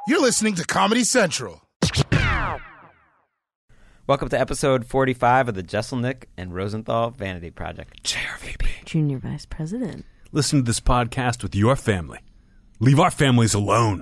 You're listening to Comedy Central. Welcome to episode 45 of the Jesselnick and Rosenthal Vanity Project. JRVP. Junior Vice President. Listen to this podcast with your family. Leave our families alone.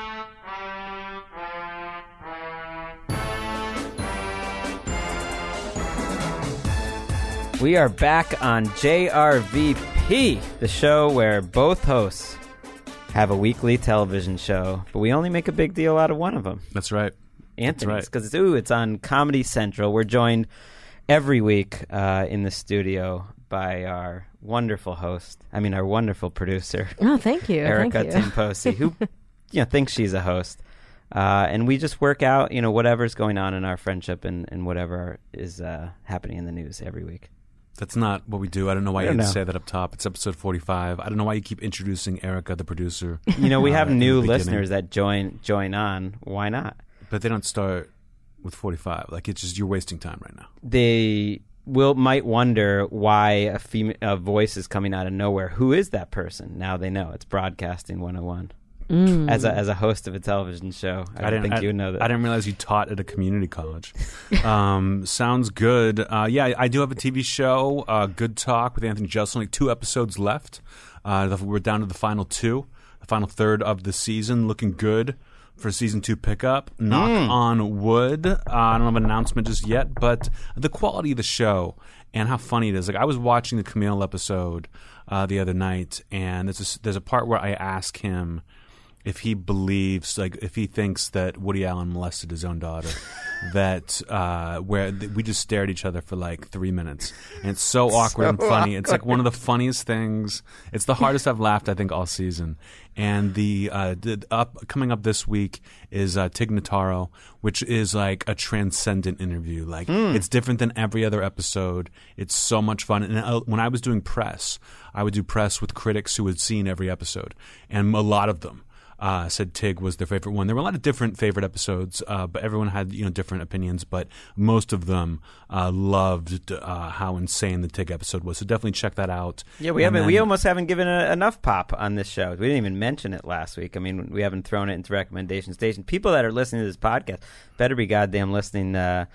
We are back on JRVP, the show where both hosts have a weekly television show, but we only make a big deal out of one of them. That's right. Anthony's, because it's on Comedy Central. We're joined every week in the studio by our wonderful producer. Oh, thank you. Erica Timposi, who thinks she's a host. And we just work out, whatever's going on in our friendship and whatever is happening in the news every week. That's not what we do. I don't know why you had to say that up top. It's episode 45. I don't know why you keep introducing Erica, the producer. We have new listeners that join on. Why not? But they don't start with 45. Like, it's just you're wasting time right now. They might wonder why a voice is coming out of nowhere. Who is that person? Now they know. It's Broadcasting 101. As a host of a television show, I didn't think you would know that. I didn't realize you taught at a community college. Sounds good. I do have a TV show, Good Talk with Anthony Jeselnik. 2 episodes left. We're down to the final 2, the final third of the season. Looking good for season 2 pickup. Knock on wood. I don't have an announcement just yet, but the quality of the show and how funny it is. Like, I was watching the Camille episode the other night, and there's a part where I ask him if he believes, if he thinks that Woody Allen molested his own daughter, we just stared at each other for 3 minutes. And it's so awkward and funny. It's one of the funniest things. It's the hardest I've laughed, I think, all season. And coming up this week is Tig Notaro, which is a transcendent interview. It's different than every other episode. It's so much fun. And when I was doing press, I would do press with critics who had seen every episode. And a lot of them said Tig was their favorite one. There were a lot of different favorite episodes, but everyone had different opinions. But most of them loved how insane the Tig episode was. So definitely check that out. Yeah, we almost haven't given enough pop on this show. We didn't even mention it last week. I mean, we haven't thrown it into recommendation station. People that are listening to this podcast better be goddamn listening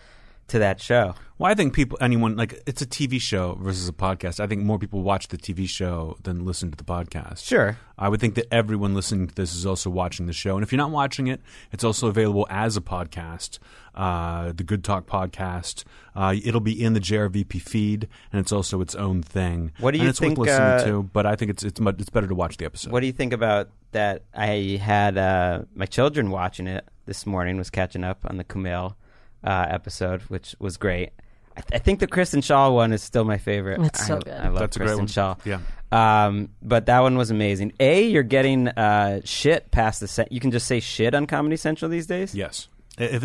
to that show. Well, I think it's a TV show versus a podcast. I think more people watch the TV show than listen to the podcast. Sure. I would think that everyone listening to this is also watching the show. And if you're not watching it, it's also available as a podcast, the Good Talk podcast. It'll be in the JRVP feed, and it's also its own thing. What do you it's think? Worth listening to, but I think it's better to watch the episode. What do you think about that? I had my children watching it this morning, was catching up on the Kumail episode, which was great. I think the Kristen Schaal one is still my favorite. It's so good. I love That's Kristen a great one. Schaal. Yeah. But that one was amazing. You're getting shit past the set. You can just say shit on Comedy Central these days? Yes. It's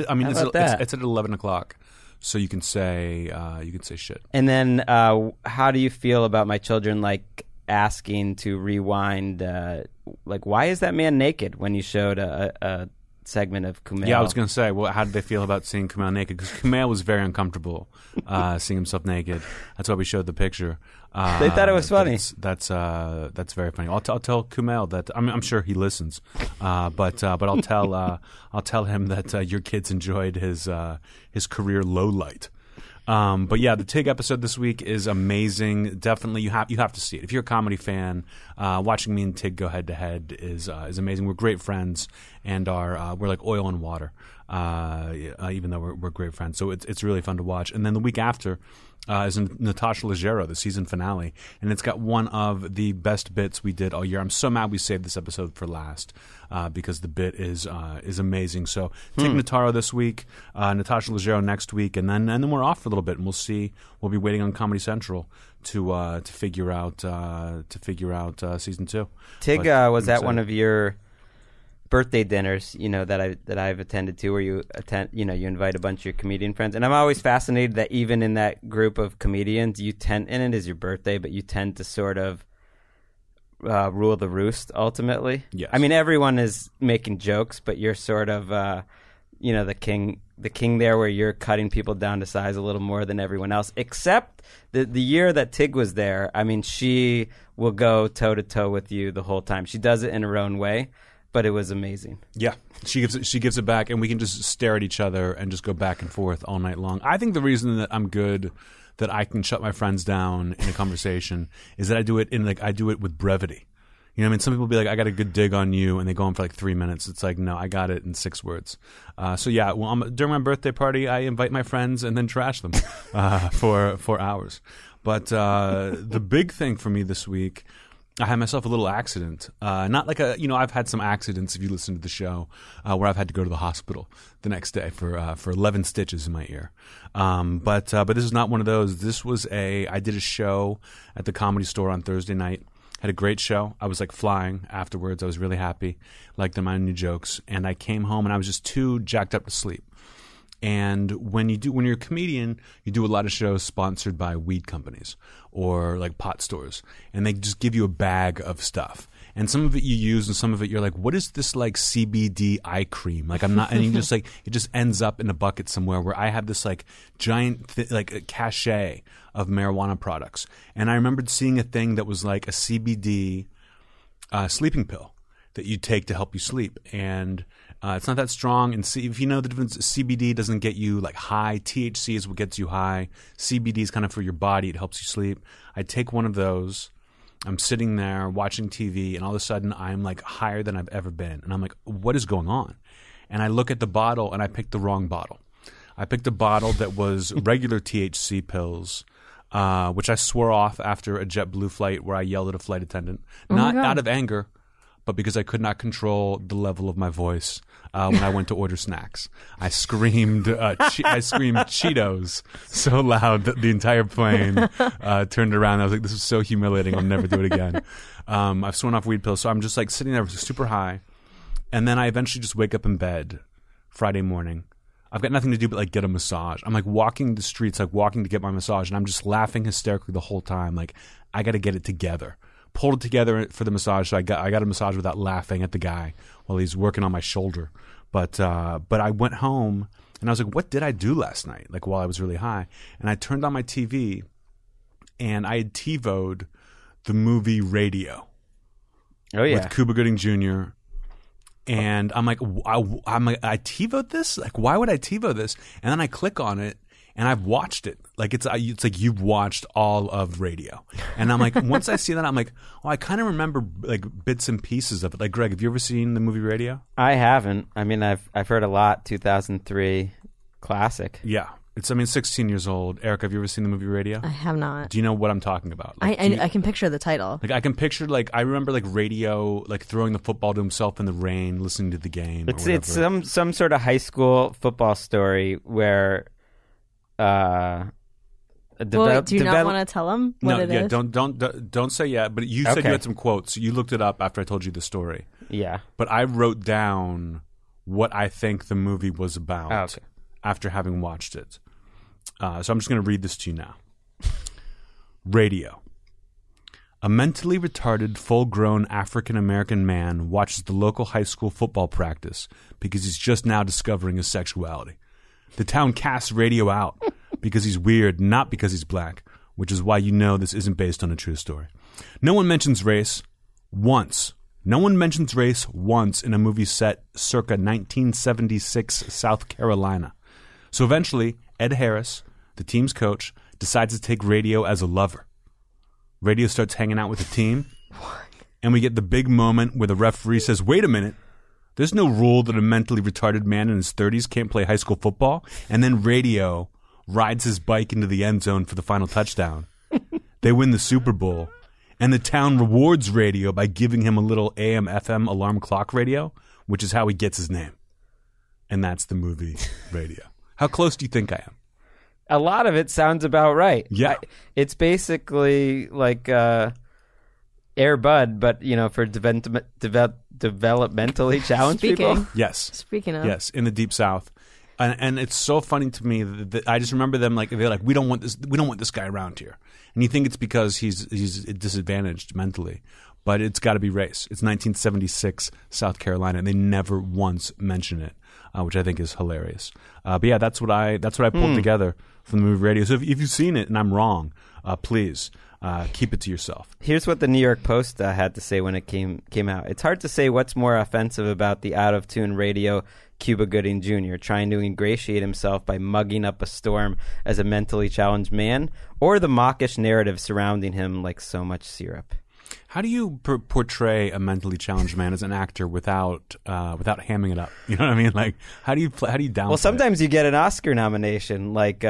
at 11 o'clock, so you can say shit. And then how do you feel about my children asking to rewind? Why is that man naked when you showed a segment of Kumail? Yeah, I was going to say, how did they feel about seeing Kumail naked? Because Kumail was very uncomfortable seeing himself naked. That's why we showed the picture. They thought it was funny. That's very funny. I'll tell Kumail that I'm sure he listens, but I'll tell him that your kids enjoyed his career low light. But yeah, the Tig episode this week is amazing. Definitely, you have to see it. If you're a comedy fan, watching me and Tig go head to head is amazing. We're great friends, and we're like oil and water. Even though we're great friends, so it's really fun to watch. And then the week after is Natasha Leggero, the season finale, and it's got one of the best bits we did all year. I'm so mad we saved this episode for last because the bit is amazing. So Tig Notaro this week, Natasha Leggero next week, and then we're off for a little bit, and we'll see. We'll be waiting on Comedy Central to figure out season 2. Tig, was that one of your birthday dinners, that I've attended to, where you invite a bunch of your comedian friends, and I'm always fascinated that even in that group of comedians, and it is your birthday, but you tend to sort of rule the roost ultimately. Yes. I mean, everyone is making jokes, but you're sort of the king there, where you're cutting people down to size a little more than everyone else, except the year that Tig was there. I mean, she will go toe to toe with you the whole time. She does it in her own way. but it was amazing. Yeah, she gives it back, and we can just stare at each other and just go back and forth all night long. I think the reason that I'm good, that I can shut my friends down in a conversation, is that I do it with brevity. You know what I mean? Some people be like, I got a good dig on you, and they go on for like 3 minutes. It's like, no, I got it in 6 words. So yeah, well, during my birthday party, I invite my friends and then trash them for hours. But the big thing for me this week, I had myself a little accident. Not like I've had some accidents, if you listen to the show, where I've had to go to the hospital the next day for 11 stitches in my ear. But this is not one of those. This was I did a show at the Comedy Store on Thursday night. Had a great show. I was like flying afterwards. I was really happy. Liked my new jokes. And I came home and I was just too jacked up to sleep. And when you're a comedian, you do a lot of shows sponsored by weed companies or like pot stores, and they just give you a bag of stuff. And some of it you use, and some of it you're like, what is this like CBD eye cream? Like I'm not, and you just like it just ends up in a bucket somewhere. Where I have this like giant like a cachet of marijuana products, and I remembered seeing a thing that was like a CBD sleeping pill that you take to help you sleep, and it's not that strong. And if you know the difference, CBD doesn't get you like high. THC is what gets you high. CBD is kind of for your body. It helps you sleep. I take one of those. I'm sitting there watching TV, and all of a sudden I'm like higher than I've ever been. And I'm like, what is going on? And I look at the bottle, and I picked the wrong bottle. I picked a bottle that was regular THC pills, which I swore off after a JetBlue flight where I yelled at a flight attendant. Not out of anger, but because I could not control the level of my voice when I went to order snacks. I screamed Cheetos so loud that the entire plane turned around. I was like, this is so humiliating. I'll never do it again. I've sworn off weed pills. So I'm just like sitting there super high. And then I eventually just wake up in bed Friday morning. I've got nothing to do but like get a massage. I'm like walking the streets, like walking to get my massage. And I'm just laughing hysterically the whole time. Like, I got to get it together. Pulled it together for the massage, so I got a massage without laughing at the guy while he's working on my shoulder. But I went home and I was like, what did I do last night? Like while I was really high, and I turned on my TV, and I had TiVo'd the movie Radio. Oh yeah, with Cuba Gooding Jr. And I'm like, I TiVo'd this? Like, why would I TiVo this? And then I click on it. And I've watched it. Like it's like you've watched all of Radio. And I'm like, once I see that, I'm like, oh, I kind of remember like bits and pieces of it. Like, Greg, have you ever seen the movie Radio? I haven't. I mean, I've heard a lot. 2003 classic. Yeah, it's 16 years old. Eric, have you ever seen the movie Radio? I have not. Do you know what I'm talking about? Like, I can picture the title. Like I can picture I remember like Radio like throwing the football to himself in the rain, listening to the game. It's some sort of high school football story where. Do you not want to tell them what it is? Don't say yet. But you said you had some quotes. You looked it up after I told you the story. Yeah. But I wrote down what I think the movie was about after having watched it. So I'm just going to read this to you now. Radio. A mentally retarded, full-grown African-American man watches the local high school football practice because he's just now discovering his sexuality. The town casts Radio out because he's weird, not because he's black, which is why you know this isn't based on a true story. No one mentions race once. No one mentions race once in a movie set circa 1976 South Carolina. So eventually, Ed Harris, the team's coach, decides to take Radio as a lover. Radio starts hanging out with the team, and we get the big moment where the referee says, wait a minute. There's no rule that a mentally retarded man in his 30s can't play high school football. And then Radio rides his bike into the end zone for the final touchdown. They win the Super Bowl. And the town rewards Radio by giving him a little AM/FM alarm clock radio, which is how he gets his name. And that's the movie Radio. How close do you think I am? A lot of it sounds about right. Yeah. It's basically like Air Bud, but for developmentally challenged people. Yes. Speaking of. Yes, in the Deep South. And it's so funny to me that I just remember them like they're like, we don't want this guy around here. And you think it's because he's disadvantaged mentally. but it's got to be race. It's 1976 South Carolina, and they never once mention it, which I think is hilarious. But yeah, that's what I pulled together from the movie Radio. So if you've seen it and I'm wrong, please keep it to yourself. Here's what the New York Post had to say when it came out. It's hard to say what's more offensive about the out-of-tune radio Cuba Gooding Jr. trying to ingratiate himself by mugging up a storm as a mentally challenged man, or the mawkish narrative surrounding him like so much syrup. How do you portray a mentally challenged man as an actor without hamming it up? You know what I mean? Like, how do you downplay? Well, sometimes you get an Oscar nomination, like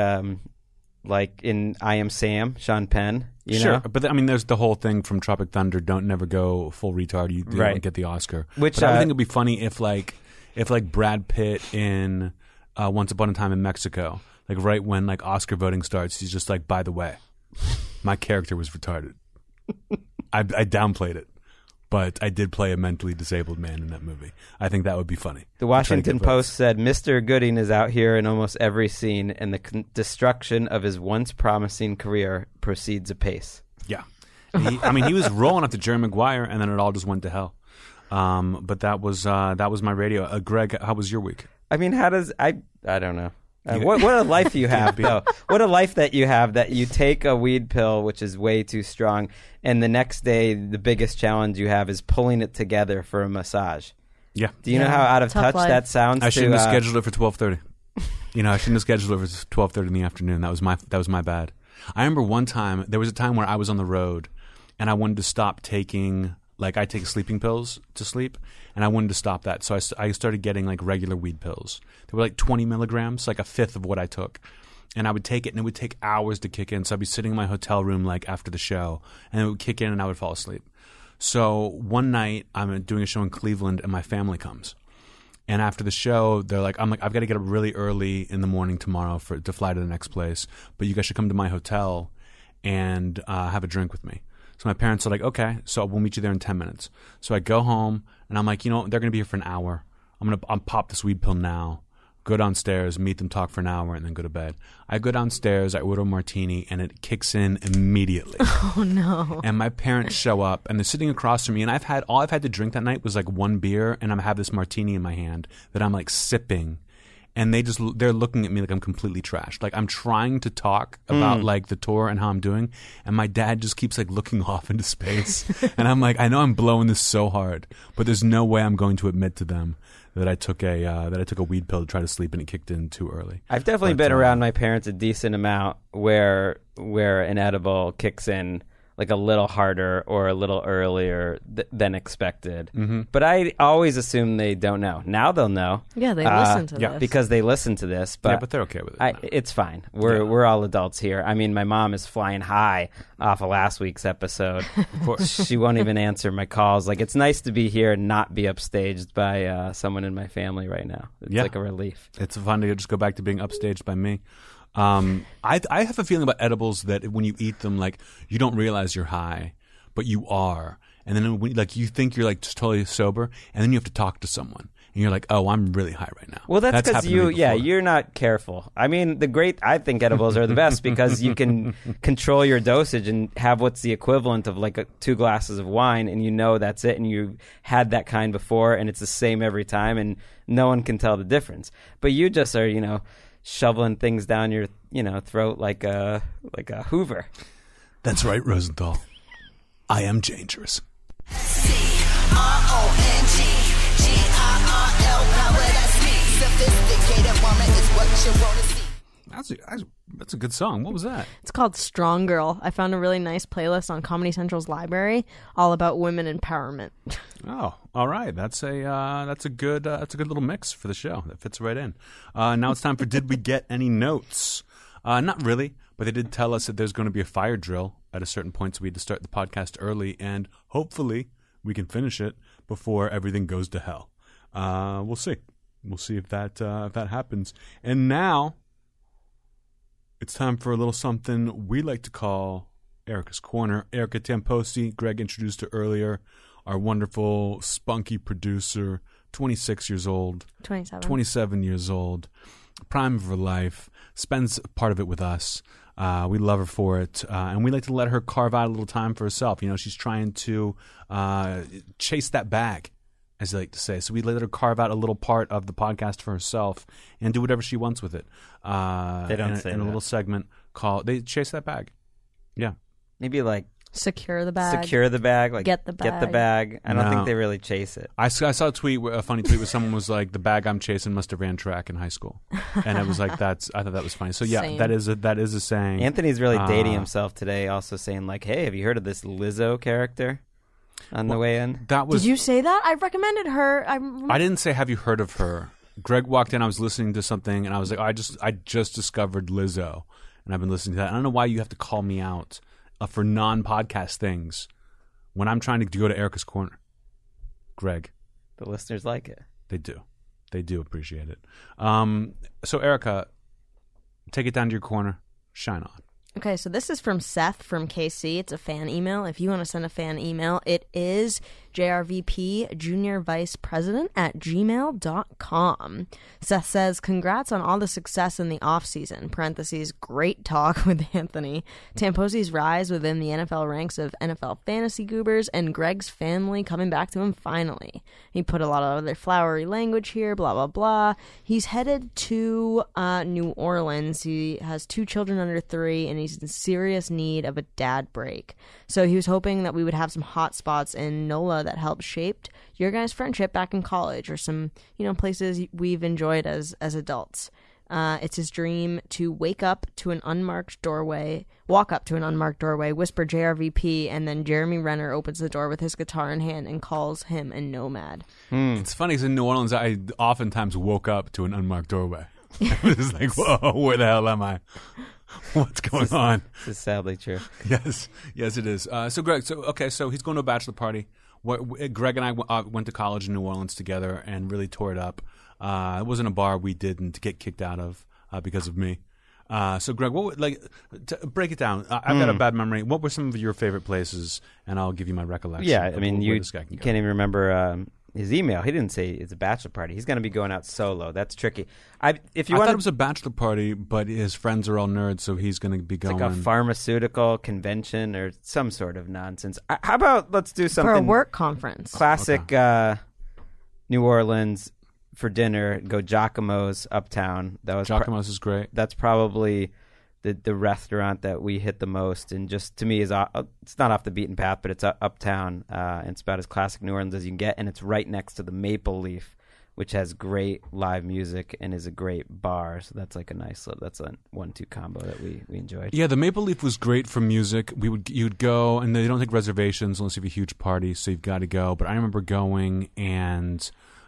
in I Am Sam, Sean Penn. You know? But I mean, there's the whole thing from Tropic Thunder. Don't never go full retard. You don't get the Oscar. Which but I think it'd be funny if Brad Pitt in Once Upon a Time in Mexico, like right when like Oscar voting starts, he's just like, by the way, my character was retarded. I downplayed it, but I did play a mentally disabled man in that movie. I think that would be funny. The Washington Post said, Mr. Gooding is out here in almost every scene, and the destruction of his once promising career proceeds apace. Yeah. He was rolling up to Jerry Maguire, and then it all just went to hell. But that was my radio. Greg, how was your week? I mean, I don't know. What a life you have, though. What a life that you have, that you take a weed pill, which is way too strong, and the next day the biggest challenge you have is pulling it together for a massage. Yeah. Do you know how out of touch that sounds? I shouldn't have scheduled it for 12:30. I shouldn't have scheduled it for 12:30 in the afternoon. That was my bad. I remember one time, there was a time where I was on the road, and I wanted to stop taking... Like, I take sleeping pills to sleep, and I wanted to stop that. So I started getting, like, regular weed pills. They were, like, 20 milligrams, like a fifth of what I took. And I would take it, and it would take hours to kick in. So I'd be sitting in my hotel room, like, after the show, and it would kick in, and I would fall asleep. So one night, I'm doing a show in Cleveland, and my family comes. And after the show, I'm like, I've got to get up really early in the morning tomorrow to fly to the next place. But you guys should come to my hotel and have a drink with me. So my parents are like, okay, so we'll meet you there in 10 minutes. So I go home, and I'm like, they're going to be here for an hour. I'll pop this weed pill now, go downstairs, meet them, talk for an hour, and then go to bed. I go downstairs, I order a martini, and it kicks in immediately. Oh, no. And my parents show up, and they're sitting across from me, and all I've had to drink that night was like one beer, and I have this martini in my hand that I'm like sipping. And they're looking at me like I'm completely trashed. Like, I'm trying to talk about like the tour and how I'm doing, and my dad just keeps like looking off into space. And I'm like, I know I'm blowing this so hard, but there's no way I'm going to admit to them that I took a weed pill to try to sleep and it kicked in too early. I've definitely been around my parents a decent amount where an edible kicks in like a little harder or a little earlier than expected. Mm-hmm. But I always assume they don't know. Now they'll know. Yeah, they listen to this. Because they listen to this. But, but they're okay with it. It's fine. We're all adults here. I mean, my mom is flying high off of last week's episode. Of course. She won't even answer my calls. Like, it's nice to be here and not be upstaged by someone in my family right now. It's like a relief. It's fun to just go back to being upstaged by me. I have a feeling about edibles that when you eat them, like, you don't realize you're high, but you are. And then when, like, you think you're like just totally sober, and then you have to talk to someone, and you're like, oh, I'm really high right now. Well, that's because you're not careful. I mean, I think edibles are the best because you can control your dosage and have what's the equivalent of like 2 glasses of wine, and that's it, and you had that kind before, and it's the same every time, and no one can tell the difference. But you just are, shoveling things down your, throat like a Hoover. That's right, Rosenthal. I am dangerous. CRONGGIRL, power, that's me. Sophisticated woman is what you want to see. That's a good song. What was that? It's called Strong Girl. I found a really nice playlist on Comedy Central's library, all about women empowerment. Oh, all right. That's a good little mix for the show. That fits right in. Now it's time for Did We Get Any Notes? Not really, but they did tell us that there's going to be a fire drill at a certain point, so we had to start the podcast early, and hopefully we can finish it before everything goes to hell. We'll see. We'll see if that happens. And now it's time for a little something we like to call Erica's Corner. Erica Tamposi, Greg introduced her earlier, our wonderful, spunky producer, 26 years old. 27 years old, prime of her life, spends part of it with us. We love her for it, and we like to let her carve out a little time for herself. You know, she's trying to chase that bag, as they like to say. So we let her carve out a little part of the podcast for herself and do whatever she wants with it. They don't say in a that. little segment called "They Chase That Bag." Yeah, Maybe like Secure the bag. secure the bag, like Get the Get the bag. bag. I don't No. think they really chase it. I saw a tweet, a funny tweet, where someone was like, "The bag I'm chasing must have ran track in high school," and it was like, I thought that was funny. So yeah, Same. that is a saying. Anthony's really dating Uh, himself today, also saying like, "Hey, have you heard of this Lizzo character?" On the way in, That was Did you say that? I recommended her. I didn't say, have you heard of her? Greg walked in, I was listening to something, and I was like, I just discovered Lizzo, and I've been listening to that. I don't know why you have to call me out for non-podcast things when I'm trying to go to Erica's Corner. Greg, the listeners like it. they do appreciate it. So Erica, take it down to your corner, shine on. Okay, so this is from Seth from KC. It's a fan email. If you want to send a fan email, it is JRVP Junior Vice President at gmail.com. Seth says, congrats on all the success in the offseason. Parentheses, great talk with Anthony. Tamposi's rise within the NFL ranks of NFL fantasy goobers and Greg's family coming back to him finally. He put a lot of other flowery language here, blah, blah, blah. He's headed to New Orleans. He has 2 children under 3, and he's in serious need of a dad break. So he was hoping that we would have some hot spots in NOLA that helped shaped your guys' friendship back in college, or some, places we've enjoyed as adults. It's his dream to walk up to an unmarked doorway, whisper JRVP, and then Jeremy Renner opens the door with his guitar in hand and calls him a nomad. It's funny, because in New Orleans, I oftentimes woke up to an unmarked doorway. I was just like, whoa, where the hell am I? What's going on? This is sadly true. Yes, it is. So Greg, so he's going to a bachelor party. Greg and I went to college in New Orleans together and really tore it up. It wasn't a bar we didn't get kicked out of because of me. So Greg, break it down. I've got a bad memory. What were some of your favorite places? And I'll give you my recollection. Yeah, of I mean, where you this guy can go. can't even remember his email. He didn't say it's a bachelor party. He's going to be going out solo. That's tricky. I thought it was a bachelor party, but his friends are all nerds, so he's going to be going. like a pharmaceutical convention or some sort of nonsense. How about let's do something For a work conference. classic New Orleans for dinner. Go Giacomo's Uptown. Giacomo's is great. That's probably the restaurant that we hit the most, and just to me is it's not off the beaten path, but it's uptown. And it's about as classic New Orleans as you can get, and it's right next to the Maple Leaf, which has great live music and is a great bar. So that's like a 1-2 combo that we enjoyed. Yeah, the Maple Leaf was great for music. You'd go, and they don't take reservations unless you have a huge party, so you've got to go. But I remember going and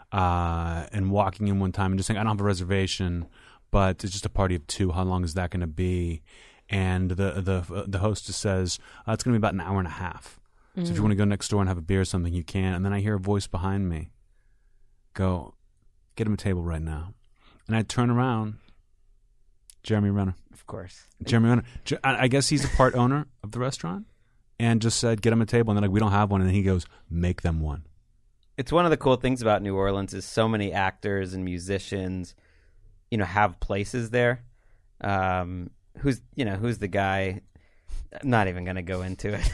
walking in one time and just saying, I don't have a reservation, but it's just a party of 2. How long is that going to be? And the hostess says, it's going to be about an hour and a half. So if you want to go next door and have a beer or something, you can. And then I hear a voice behind me go, get him a table right now. And I turn around, Jeremy Renner. Of course. Jeremy Renner. I guess he's a part owner of the restaurant, and just said, get him a table. And then we don't have one. And then he goes, make them one. It's one of the cool things about New Orleans is so many actors and musicians, have places there. Who's the guy? I'm not even going to go into it.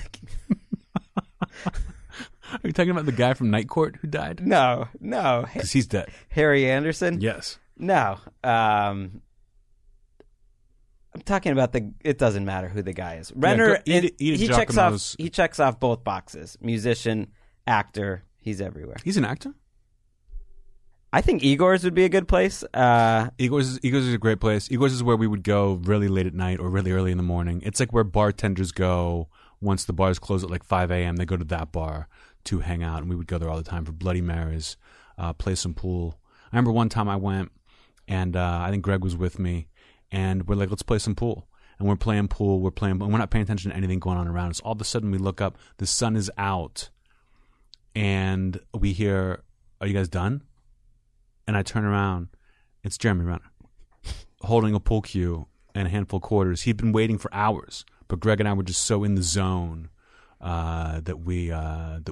Are you talking about the guy from Night Court who died? No. Because he's dead. Harry Anderson? Yes. No. I'm talking about it doesn't matter who the guy is. Renner, he checks off both boxes. Musician, actor, he's everywhere. He's an actor? I think Igor's would be a good place. Igor's is a great place. Igor's is where we would go really late at night or really early in the morning. It's like where bartenders go once the bars close at like 5 a.m. They go to that bar to hang out, and we would go there all the time for Bloody Marys, play some pool. I remember one time I went, and I think Greg was with me, and we're like, let's play some pool. And we're playing pool, and we're not paying attention to anything going on around us. All of a sudden we look up, the sun is out, and we hear, are you guys done? And I turn around, it's Jeremy Renner, holding a pool cue and a handful of quarters. He'd been waiting for hours, but Greg and I were just so in the zone that we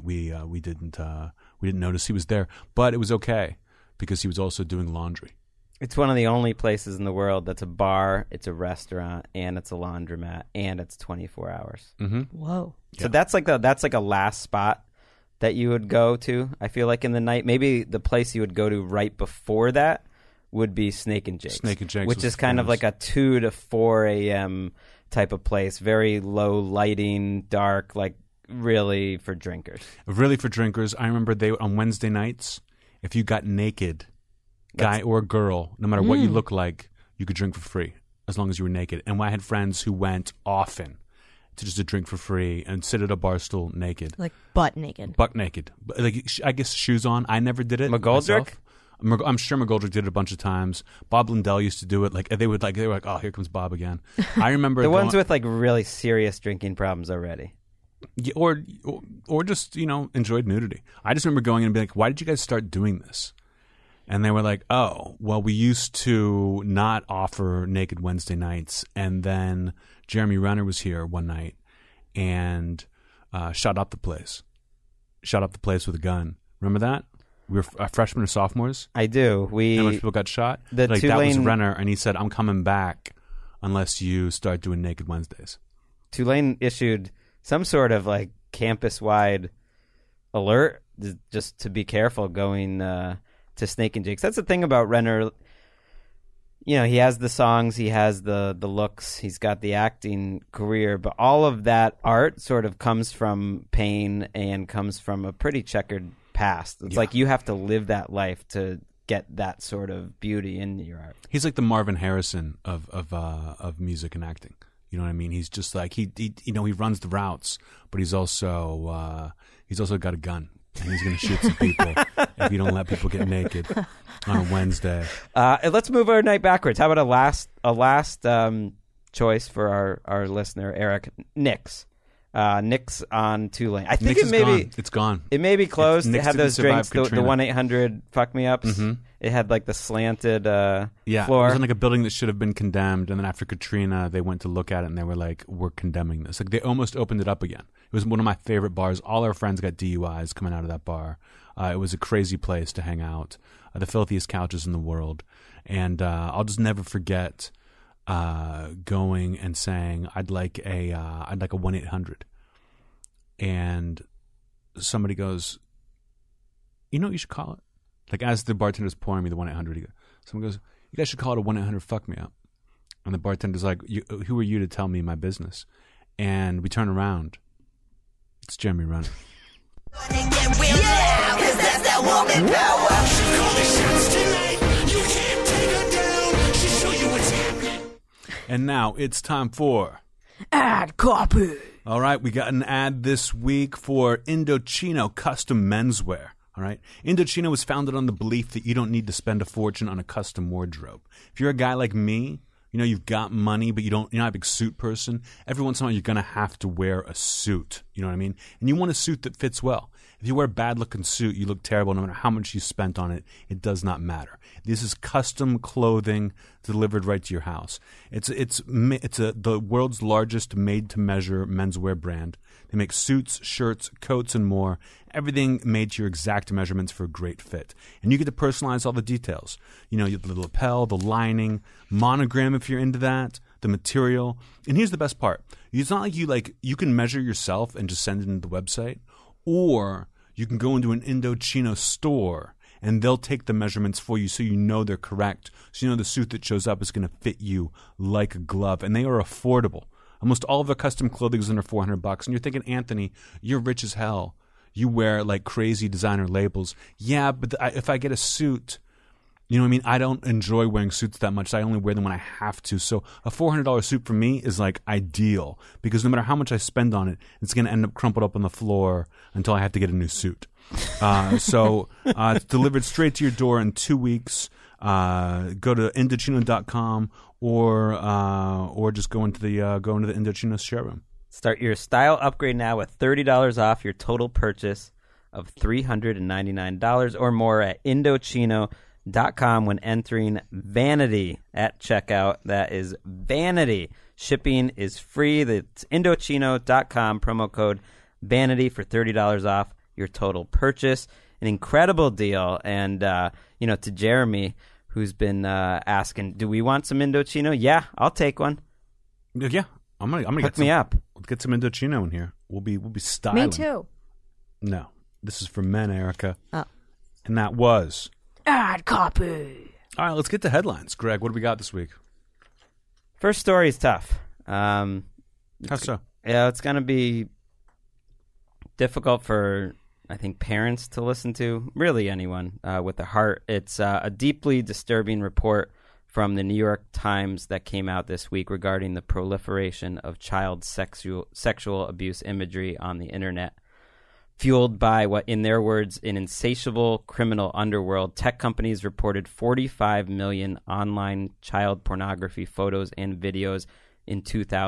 didn't notice he was there. But it was okay because he was also doing laundry. It's one of the only places in the world that's a bar, it's a restaurant, and it's a laundromat, and it's 24 hours. Mm-hmm. Whoa. So that's like a last spot that you would go to, I feel like, in the night. Maybe the place you would go to right before that would be Snake and Jake's. Snake and Jake's, which is kind of like a 2 to 4 a.m. type of place. Very low lighting, dark, like really for drinkers. Really for drinkers. I remember on Wednesday nights, if you got naked, guy or girl, no matter what you look like, you could drink for free as long as you were naked. And I had friends who went often to just to drink for free and sit at a bar stool naked. Like butt naked. Butt naked. Like, I guess shoes on. I never did it McGoldrick? myself. I'm sure McGoldrick did it a bunch of times. Bob Lindell used to do it. They were like, oh, here comes Bob again. I remember the ones with like really serious drinking problems already. Yeah, or just, enjoyed nudity. I just remember going in and being like, why did you guys start doing this? And they were like, oh, well, we used to not offer Naked Wednesday nights. And then Jeremy Renner was here one night and shot up the place. Shot up the place with a gun. Remember that? We were freshmen or sophomores. I do. How much people got shot? That was Renner, and he said, I'm coming back unless you start doing Naked Wednesdays. Tulane issued some sort of like campus-wide alert just to be careful going to Snake and Jake's. That's the thing about Renner. He has the songs, he has the looks, he's got the acting career, but all of that art sort of comes from pain and comes from a pretty checkered past. It's like you have to live that life to get that sort of beauty in your art. He's like the Marvin Harrison of music and acting. You know what I mean? He's just like he runs the routes, but he's also got a gun. And he's going to shoot some people if you don't let people get naked on a Wednesday. Let's move our night backwards. How about a last choice for our listener, Eric? Knicks. Knicks on Tulane. I think it's gone. It may be closed. It had those drinks, the Katrina. 1-800 fuck me ups. Mm-hmm. It had like the slanted floor. It was in like a building that should have been condemned, and then after Katrina, they went to look at it and they were like, "We're condemning this." Like they almost opened it up again. It was one of my favorite bars. All our friends got DUIs coming out of that bar. It was a crazy place to hang out. The filthiest couches in the world, and I'll just never forget going and saying, "I'd like a 1-800," and somebody goes, "You know what you should call it?" Like as the bartender's pouring me the 1-800, someone goes, "You guys should call it a 1-800 fuck me up." And the bartender's like, "Who are you to tell me my business?" And we turn around. It's Jeremy Renner. And now it's time for Ad copy. All right, we got an ad this week for Indochino Custom Menswear. All right, Indochino was founded on the belief that you don't need to spend a fortune on a custom wardrobe. If you're a guy like me, you've got money, but you're not a big suit person. Every once in a while, you're going to have to wear a suit. You know what I mean? And you want a suit that fits well. If you wear a bad-looking suit, you look terrible no matter how much you spent on it. It does not matter. This is custom clothing delivered right to your house. It's the world's largest made-to-measure menswear brand. They make suits, shirts, coats, and more. Everything made to your exact measurements for a great fit. And you get to personalize all the details. The lapel, the lining, monogram if you're into that, the material. And here's the best part. It's not like you can measure yourself and just send it into the website. Or you can go into an Indochino store and they'll take the measurements for you so you know they're correct. So the suit that shows up is going to fit you like a glove. And they are affordable. Almost all of their custom clothing is under $400. And you're thinking, Anthony, you're rich as hell. You wear like crazy designer labels. Yeah, but if I get a suit, you know what I mean? I don't enjoy wearing suits that much. So I only wear them when I have to. So a $400 suit for me is like ideal because no matter how much I spend on it, it's going to end up crumpled up on the floor until I have to get a new suit. So it's delivered straight to your door in 2 weeks. Go to Indochino.com or just go into the Indochino showroom. Start your style upgrade now with $30 off your total purchase of $399 or more at Indochino.com when entering Vanity at checkout. That is Vanity. Shipping is free. That's Indochino.com, promo code Vanity for $30 off your total purchase. An incredible deal. And, to Jeremy, who's been asking, "Do we want some Indochino?" Yeah, I'll take one. Yeah, I'm gonna Hook me up. Get some Indochino in here. We'll be styling. Me too. No, this is for men, Erica. Oh. And that was Ad copy. all right. Let's get to headlines. Greg, what do we got this week? First story is tough. How so? Yeah, it's going to be difficult for, I think, parents to listen to, really anyone with a heart. It's a deeply disturbing report from the New York Times that came out this week regarding the proliferation of child sexual abuse imagery on the internet. Fueled by what, in their words, an insatiable criminal underworld, tech companies reported 45 million online child pornography photos and videos in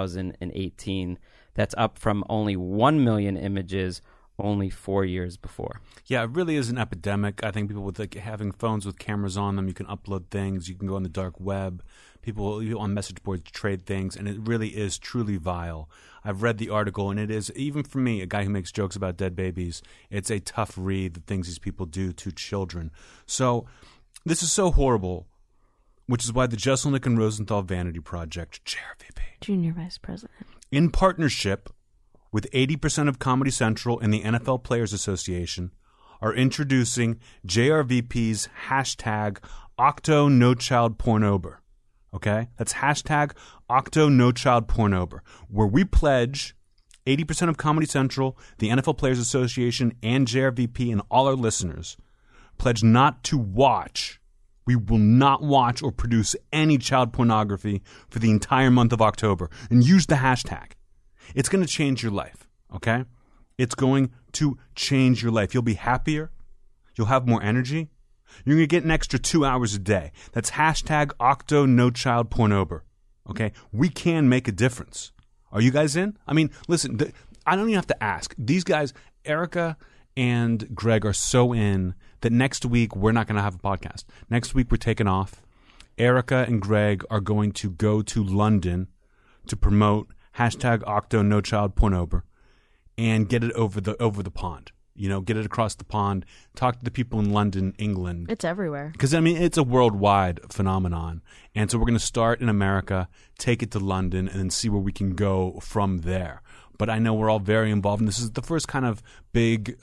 2018. That's up from only 1 million images only 4 years before. Yeah, it really is an epidemic. I think people with having phones with cameras on them, you can upload things, you can go on the dark web, people on message boards trade things, and it really is truly vile. I've read the article, and it is, even for me, a guy who makes jokes about dead babies, it's a tough read, the things these people do to children. So this is so horrible, which is why the Jeselnik and Rosenthal Vanity Project, JRVP, Junior Vice President, in partnership with 80% of Comedy Central and the NFL Players Association, are introducing JRVP's hashtag #OctoNoChildPornober. Okay? That's hashtag #OctoNoChildPornober, where we pledge 80% of Comedy Central, the NFL Players Association, and JRVP and all our listeners pledge not to watch. We will not watch or produce any child pornography for the entire month of October. And use the hashtag. It's going to change your life, okay? It's going to change your life. You'll be happier. You'll have more energy. You're going to get an extra 2 hours a day. That's hashtag #OctoNoChildPornober, okay? We can make a difference. Are you guys in? I mean, listen, I don't even have to ask. These guys, Erica and Greg, are so in that next week we're not going to have a podcast. Next week we're taking off. Erica and Greg are going to go to London to promote hashtag #OctoNoChildPornober and get it over the pond. You know, get it across the pond. Talk to the people in London, England. it's everywhere. Because, I mean, it's a worldwide phenomenon. And so we're going to start in America, take it to London, and then see where we can go from there. But I know we're all very involved, and this is the first kind of big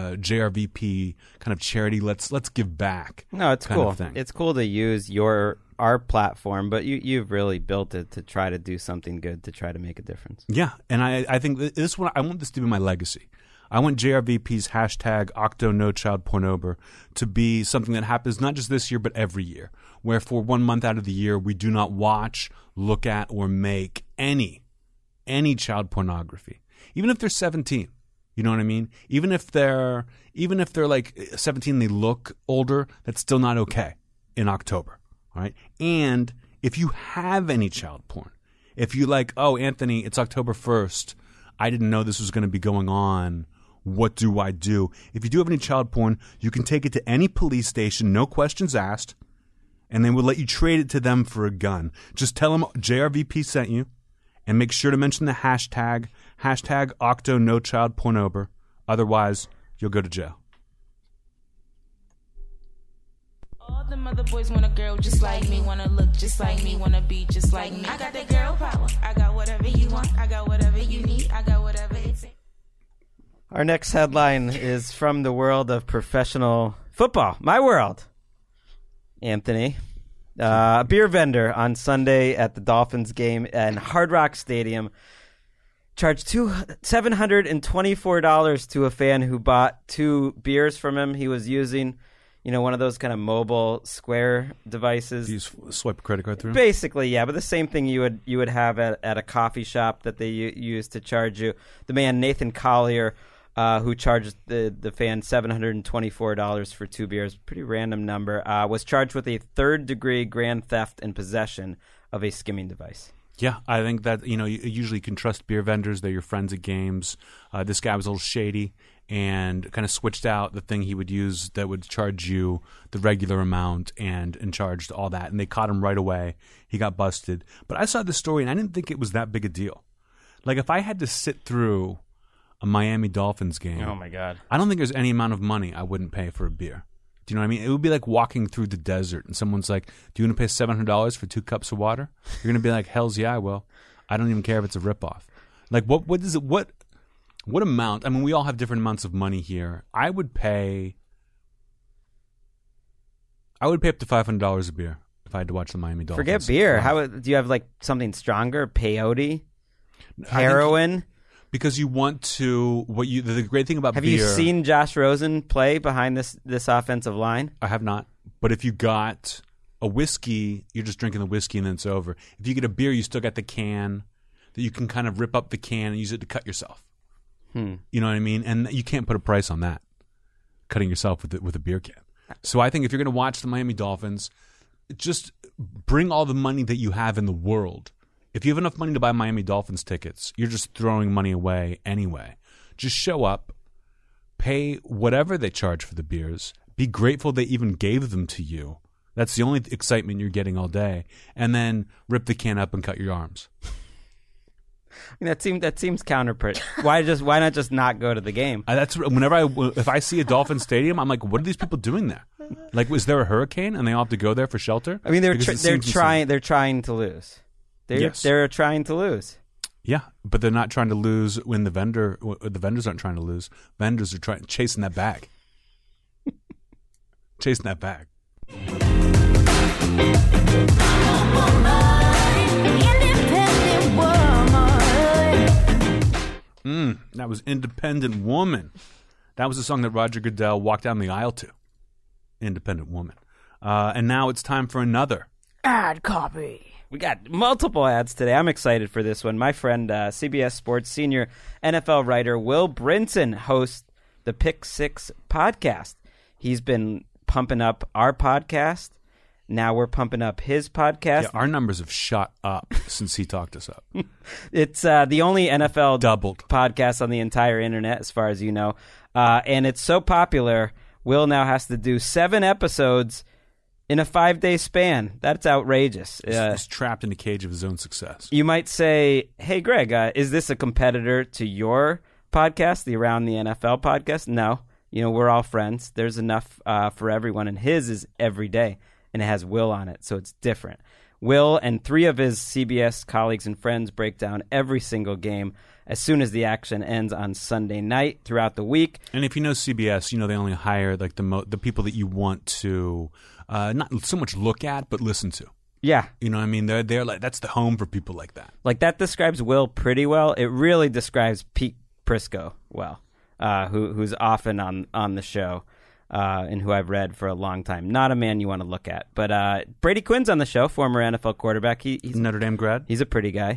JRVP kind of charity. Let's give back. No, it's kind cool. of thing. It's cool to use our platform, but you've really built it to try to do something good, to try to make a difference. Yeah, and I think this one, I want this to be my legacy. I want JRVP's hashtag #OctoNoChildPornober to be something that happens not just this year, but every year, where for 1 month out of the year, we do not watch, look at, or make any child pornography, even if they're 17. You know what I mean? Even if they're like 17, they look older. That's still not okay in October. All right. And if you have any child porn, if you like, oh, Anthony, it's October 1st. I didn't know this was going to be going on. What do I do? If you do have any child porn, you can take it to any police station, no questions asked, and they will let you trade it to them for a gun. Just tell them JRVP sent you, and make sure to mention the hashtag #OctoNoChildPornober. Otherwise, you'll go to jail. All the mother boys want a girl just like me, wanna look just like me, wanna be just like me. I got that girl power. I got whatever you want. I got whatever you need. I got whatever it takes. Our next headline is from the world of professional football. My world. Anthony. A beer vendor on Sunday at the Dolphins game in Hard Rock Stadium charged $724 to a fan who bought 2 beers from him. He was using, one of those kind of mobile Square devices. Do you swipe a credit card through? Basically, yeah, but the same thing you would have at a coffee shop that they use to charge you. The man, Nathan Collier, who charged the fan $724 for 2 beers, pretty random number, was charged with a 3rd-degree grand theft and possession of a skimming device. Yeah, I think that, you usually can trust beer vendors. They're your friends at games. This guy was a little shady and kind of switched out the thing he would use that would charge you the regular amount and charged all that. And they caught him right away. He got busted. But I saw this story, and I didn't think it was that big a deal. Like, if I had to sit through a Miami Dolphins game, oh my God, I don't think there's any amount of money I wouldn't pay for a beer. Do you know what I mean? It would be like walking through the desert and someone's like, do you want to pay $700 for 2 cups of water? You're going to be like, hells yeah, I will. I don't even care if it's a ripoff. Like, what is it? What amount? I mean, we all have different amounts of money here. I would pay up to $500 a beer if I had to watch the Miami Dolphins. Forget beer. How do you have like something stronger? Peyote, heroin. Because you want to. The great thing about have beer. you seen Josh Rosen play behind this offensive line? I have not. But if you got a whiskey, you're just drinking the whiskey and then it's over. If you get a beer, you still got the can that you can kind of rip up the can and use it to cut yourself. You know what I mean? And you can't put a price on that, cutting yourself with a beer can. So I think if you're going to watch the Miami Dolphins, just bring all the money that you have in the world. If you have enough money to buy Miami Dolphins tickets, you're just throwing money away anyway. Just show up, pay whatever they charge for the beers, be grateful they even gave them to you. That's the only excitement you're getting all day. And then rip the can up and cut your arms. I mean, that seems counterproductive. Why not just not go to the game? That's if I see a Dolphin stadium, I'm like, what are these people doing there? Like, was there a hurricane and they all have to go there for shelter? I mean, they're trying to lose. They're trying to lose. Yeah, but they're not trying to lose when the vendors aren't trying to lose. Vendors are chasing that bag. Chasing that bag. That was Independent Woman. That was a song that Roger Goodell walked down the aisle to. Independent Woman. And now it's time for another ad copy. We got multiple ads today. I'm excited for this one. My friend, CBS Sports senior NFL writer Will Brinson hosts the Pick Six podcast. He's been pumping up our podcast. Now we're pumping up his podcast. Yeah, our numbers have shot up since he talked us up. It's the only NFL doubled podcast on the entire internet, as far as you know. And it's so popular, Will now has to do 7 episodes in a 5-day span. That's outrageous. He's trapped in a cage of his own success. You might say, hey, Greg, is this a competitor to your podcast, the Around the NFL podcast? No. We're all friends. There's enough for everyone, and his is every day, and it has Will on it, so it's different. Will and 3 of his CBS colleagues and friends break down every single game as soon as the action ends on Sunday night throughout the week. And if you know CBS, they only hire like the people that you want to not so much look at, but listen to. Yeah. You know what I mean? They're like, that's the home for people like that. Like, that describes Will pretty well. It really describes Pete Prisco well, who's often on the show. And who I've read for a long time. Not a man you want to look at. But Brady Quinn's on the show, former NFL quarterback. He's Notre Dame grad. He's a pretty guy.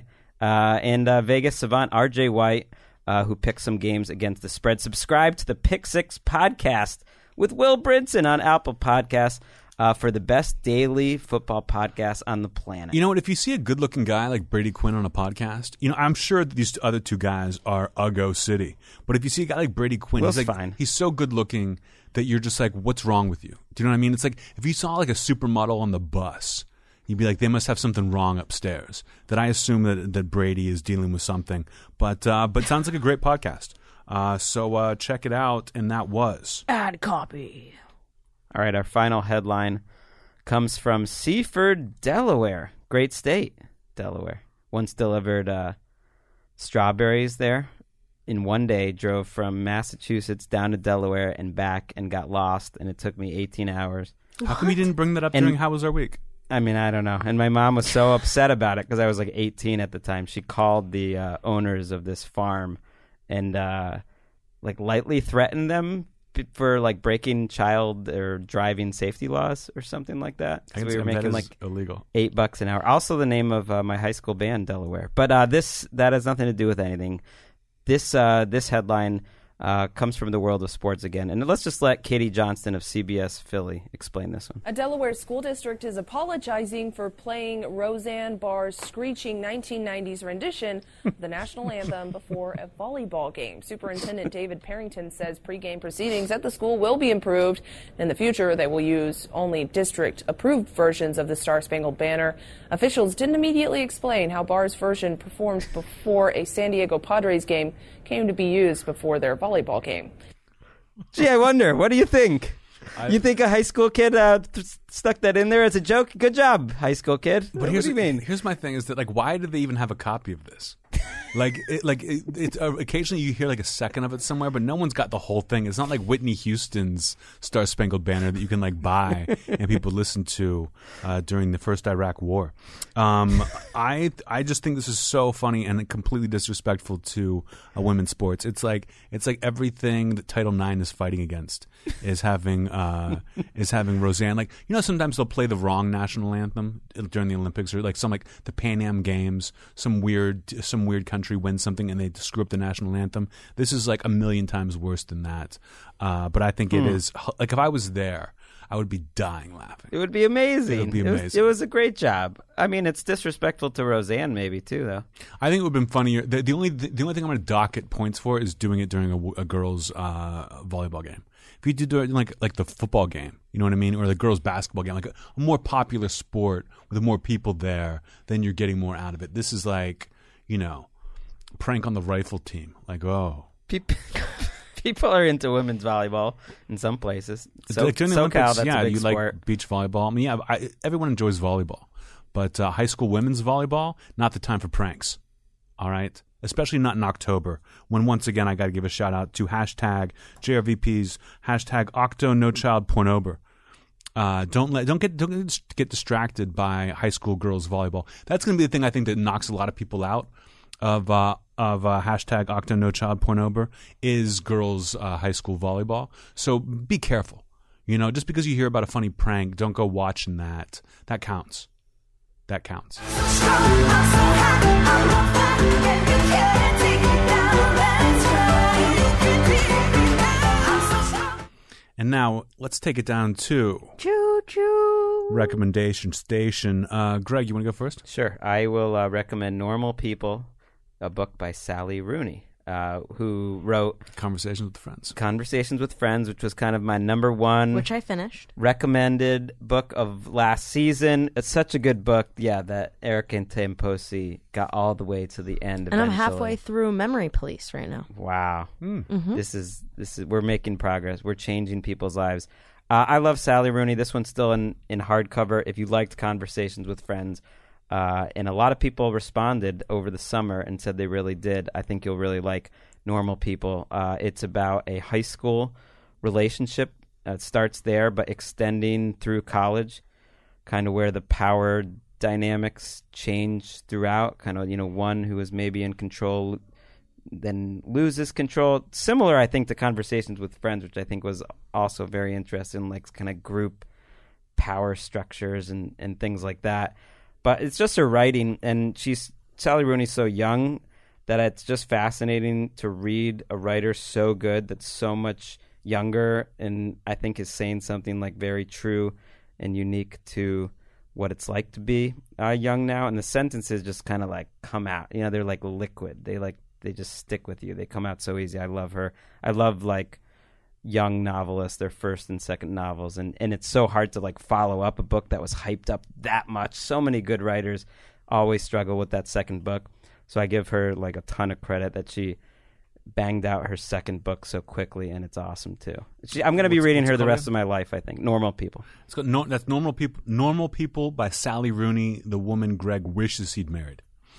And Vegas savant RJ White, who picks some games against the spread. Subscribe to the Pick Six podcast with Will Brinson on Apple Podcasts for the best daily football podcast on the planet. You know what? If you see a good-looking guy like Brady Quinn on a podcast, I'm sure that these other 2 guys are Uggo City. But if you see a guy like Brady Quinn, Will's fine. He's so good-looking that you're just like, what's wrong with you? Do you know what I mean? It's like if you saw like a supermodel on the bus, you'd be like, they must have something wrong upstairs. That I assume that Brady is dealing with something. But sounds like a great podcast. So check it out. And that was ad copy. All right, our final headline comes from Seaford, Delaware. Great state, Delaware. Once delivered strawberries there. In one day, drove from Massachusetts down to Delaware and back and got lost, and it took me 18 hours. How come you didn't bring that up during How Was Our Week? I mean, I don't know. And my mom was so upset about it because I was like 18 at the time. She called the owners of this farm and like lightly threatened them for like breaking child or driving safety laws or something like that. So we were making like illegal $8 an hour. Also the name of my high school band, Delaware. But that has nothing to do with anything. This headline comes from the world of sports again. And let's just let Katie Johnston of CBS Philly explain this one. A Delaware school district is apologizing for playing Roseanne Barr's screeching 1990s rendition of the national anthem before a volleyball game. Superintendent David Parrington says pregame proceedings at the school will be improved. In the future, they will use only district-approved versions of the Star-Spangled Banner. Officials didn't immediately explain how Barr's version performed before a San Diego Padres game came to be used before their volleyball game. Gee, I wonder, what do you think? You think a high school kid stuck that in there as a joke? Good job, high school kid. But what here's do you mean? Here's my thing: is that like, why did they even have a copy of this? It's occasionally you hear like a second of it somewhere, but no one's got the whole thing. It's not like Whitney Houston's Star Spangled Banner that you can like buy and people listen to during the first Iraq War. I just think this is so funny and completely disrespectful to women's sports. It's like everything that Title IX is fighting against is having Roseanne. Like, you know, sometimes they'll play the wrong national anthem during the Olympics, or like the Pan Am Games. Some weird country wins something and they screw up the national anthem. This is like a million times worse than that. But I think it is like, if I was there, I would be dying laughing. It would be amazing. It would be amazing. It was a great job. I mean, it's disrespectful to Roseanne maybe too, though. I think it would have been funnier. The only thing I'm going to dock it points for is doing it during a girls' volleyball game. If you did do it like the football game, you know what I mean, or the girls' basketball game, like a more popular sport with more people there, then you're getting more out of it. This is like, you know, prank on the rifle team. Like, oh. People are into women's volleyball in some places. So, like during the SoCal, Olympics, that's yeah, a big you sport. like beach volleyball. I mean, yeah, everyone enjoys volleyball. But high school women's volleyball, not the time for pranks. All right? Especially not in October, when once again I got to give a shout out to hashtag JRVPs, hashtag OctoNoChildPornober. Don't get distracted by high school girls volleyball. That's going to be the thing I think that knocks a lot of people out of hashtag OctoNoChildPornober is girls high school volleyball. So be careful. You know, just because you hear about a funny prank, don't go watching that. That counts. That counts. And now let's take it down to Choo-choo. recommendation station. Greg, you want to go first? Sure. I will recommend Normal People, a book by Sally Rooney, who wrote Conversations with Friends. Conversations with Friends, which was kind of my number one Which I finished. recommended book of last season. It's such a good book, yeah, that Eric and Tim Posey got all the way to the end. And I'm eventually. halfway through Memory Police right now. Wow. This is we're making progress. We're changing people's lives. I love Sally Rooney. This one's still in hardcover. If you liked Conversations with Friends, and a lot of people responded over the summer and said they really did. I think you'll really like Normal People. It's about a high school relationship. It starts there, but extending through college, kind of where the power dynamics change throughout. Kind of, you know, one who is maybe in control then loses control. Similar, I think, to Conversations with Friends, which I think was also very interesting, like kind of group power structures and things like that. But it's just her writing, and Sally Rooney's so young that it's just fascinating to read a writer so good that's so much younger, and I think is saying something like very true and unique to what it's like to be young now. And the sentences just kind of like come out. You know, they're like liquid. They just stick with you. They come out so easy. I love her. I love like young novelists, their first and second novels, and it's so hard to like follow up a book that was hyped up that much. So many good writers always struggle with that second book, so I give her like a ton of credit that she banged out her second book so quickly, and it's awesome too. I'm going to be reading her the rest of my life, I think. Normal People. It's got that's Normal People. Normal People by Sally Rooney, the woman Greg wishes he'd married.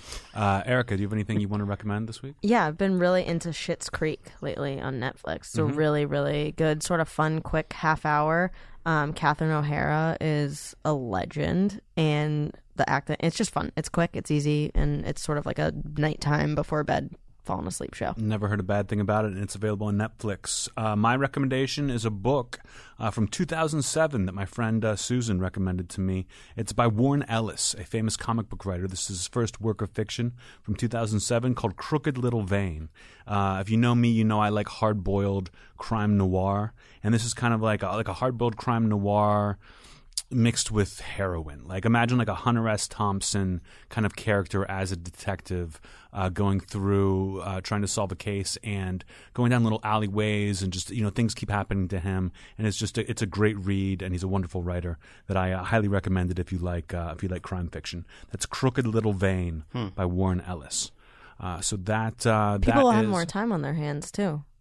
Erica, do you have anything you want to recommend this week? Yeah, I've been really into Schitt's Creek lately on Netflix. It's a really, really good, sort of fun, quick half hour. Catherine O'Hara is a legend, and the acting, it's just fun. It's quick, it's easy, and it's sort of like a nighttime before bed, falling asleep show. Never heard a bad thing about it, and it's available on Netflix. My recommendation is a book from 2007 that my friend Susan recommended to me. It's by Warren Ellis, a famous comic book writer. This is his first work of fiction from 2007 called Crooked Little Vein. If you know me, you know I like hard-boiled crime noir, and this is kind of like a hard-boiled crime noir mixed with heroin. Like, imagine like a Hunter S. Thompson kind of character as a detective going through trying to solve a case and going down little alleyways, and just, you know, things keep happening to him, and it's a great read, and he's a wonderful writer that I highly recommend it if you like crime fiction. That's Crooked Little Vein by Warren Ellis. So that People will have is more time on their hands too.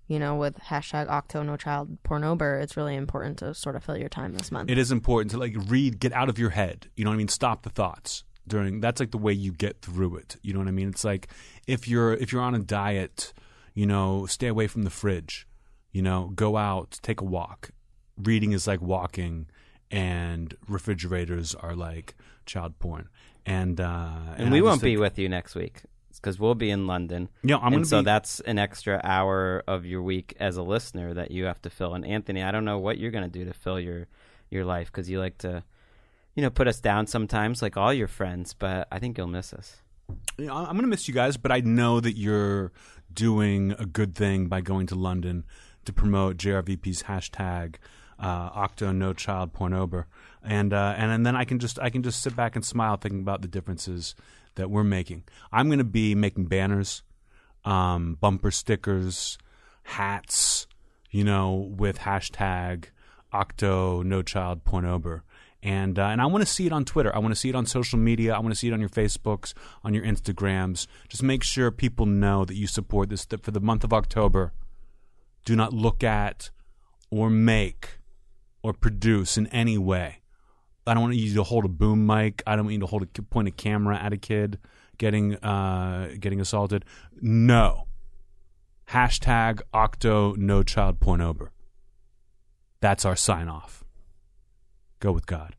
you know, with hashtag #OctoNoChildPornober, it's really important to sort of fill your time this month. It is important to like read, get out of your head. You know what I mean? Stop the thoughts that's like the way you get through it. You know what I mean? It's like if you're on a diet, you know, stay away from the fridge. You know, go out, take a walk. Reading is like walking, and refrigerators are like child porn. And we won't be with you next week because we'll be in London. Yeah, I'm going to So that's an extra hour of your week as a listener that you have to fill. And Anthony, I don't know what you're going to do to fill your life because you like to, you know, put us down sometimes, like all your friends. But I think you'll miss us. You know, I'm going to miss you guys, but I know that you're doing a good thing by going to London to promote JRVP's hashtag #OctoNoChildPornober. And then I can just sit back and smile thinking about the differences that we're making. I'm going to be making banners, bumper stickers, hats, you know, with hashtag #OctoNoChildPornober. And I want to see it on Twitter. I want to see it on social media. I want to see it on your Facebooks, on your Instagrams. Just make sure people know that you support this. That for the month of October, do not look at or make or produce in any way. I don't want you to hold a boom mic. I don't want you to point a camera at a kid getting assaulted. No. Hashtag #OctoNoChildPornober. That's our sign off. Go with God.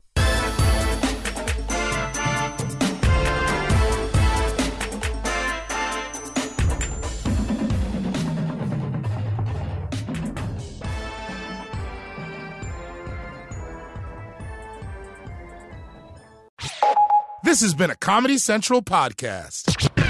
This has been a Comedy Central podcast.